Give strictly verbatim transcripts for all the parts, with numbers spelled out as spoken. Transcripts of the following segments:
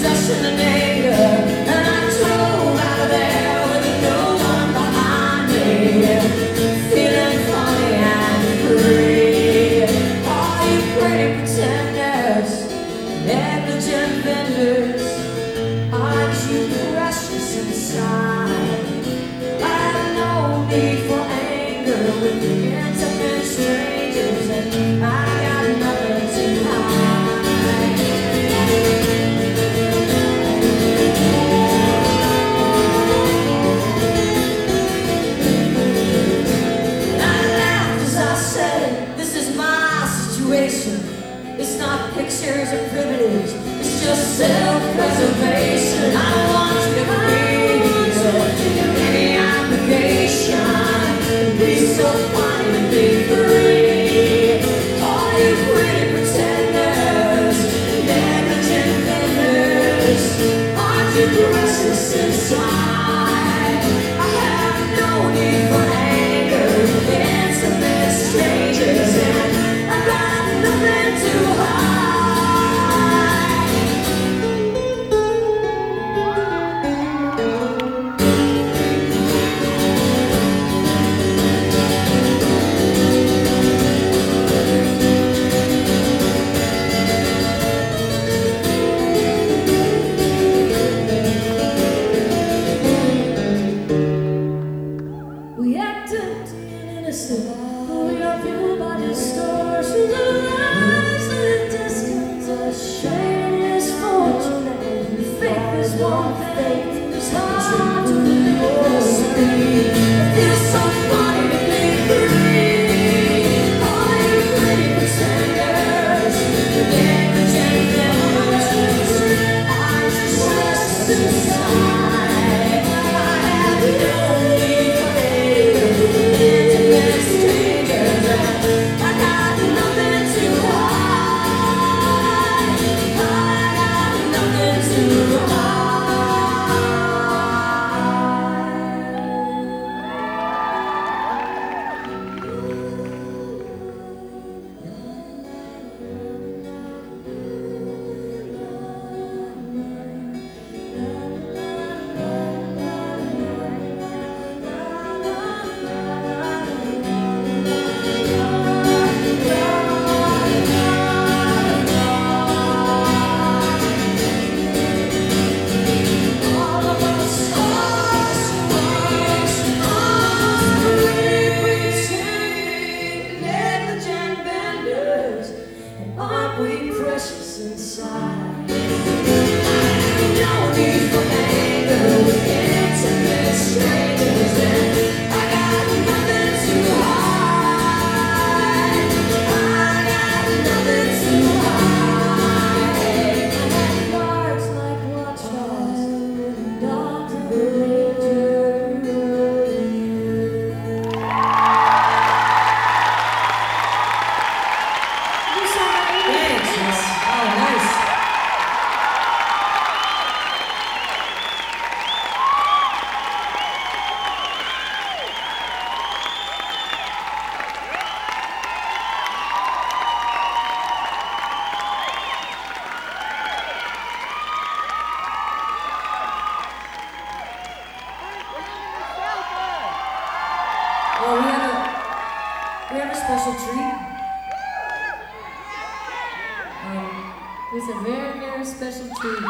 possession and anger, and I drove out of there with no one behind me, feeling funny and free. All you pretty pretenders, negligent vendors, aren't you precious inside? I have no need for anger with the intimate strangers, and I got nothing to hide. I laughed as I said it, this is my situation. It's not pictures or privilege, it's just self-preservation. I don't want you to freeze or any obligation. Be so funny to be free. All you pretty pretenders, negligent vendors, aren't you precious inside? I have no need for anger, intimate strangers, and I got nothing to hide. We act empty and innocent, but we are fueled by distortions of lies and discounts of shame and misfortune. Faith is one thing, it's hard to believe. It feels so funny to be free. All you pretty pretenders, negligent vendors, aren't you precious inside? I have no need for intimate strangers, and I got nothing to hide. I got nothing to hide. All of us are swings, are pretending, negligent vendors, and aren't we precious inside? No need for anger with intimate strangers, and I got nothing to hide. I got nothing to hide. I have guards like watchdogs, Doctor Ranger. You sound like Thanks. Oh, nice. Well, we have a we have a special treat. Um, it's a very, very special treat.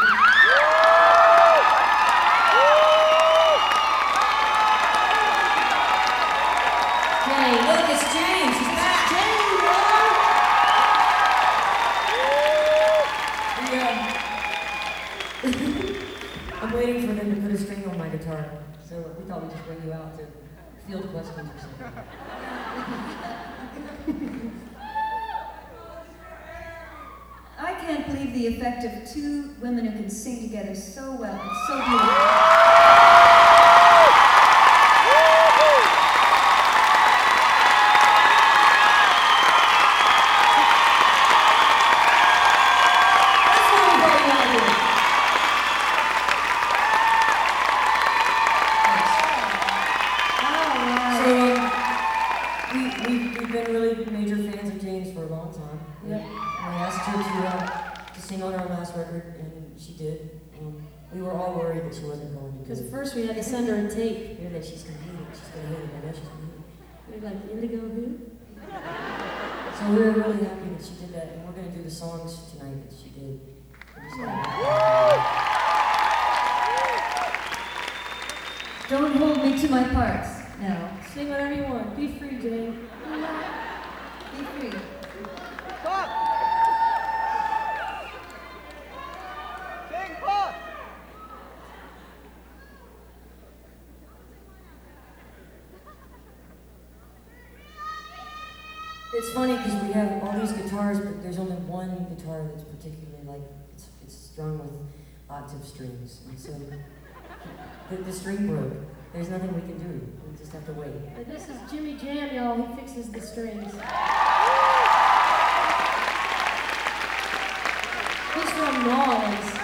Hey, look, it's James. He's back. James, yeah. I'm waiting for them to put a string on my guitar, so we thought we'd just bring you out to field questions or something. I can't believe the effect of two women who can sing together so well. It's so beautiful. That's what we brought you out here. So, um, we, we, we've been really major fans of James for a long time. Yep. And we asked her to, uh, to sing on our last record. record, and she did. Um, we were all worried that she wasn't going to do Because it. first we had to send her a tape. Hear that she's gonna hate it. She's gonna hate it. I know she's gonna hate it. We were like, Indigo who? So we were really happy that she did that, and we're gonna do the songs tonight that she did. We're just gonna- Don't hold me to my parts now. Sing whatever you want. Be free, Jane. Be free. Pop! King Pop! It's funny because we have all these guitars, but there's only one guitar that's particularly like, it's, it's strung with octave strings. And so the, the string broke. There's nothing we can do. We just have to wait. And this is Jimmy Jam, y'all. He fixes the strings. He's from Noise.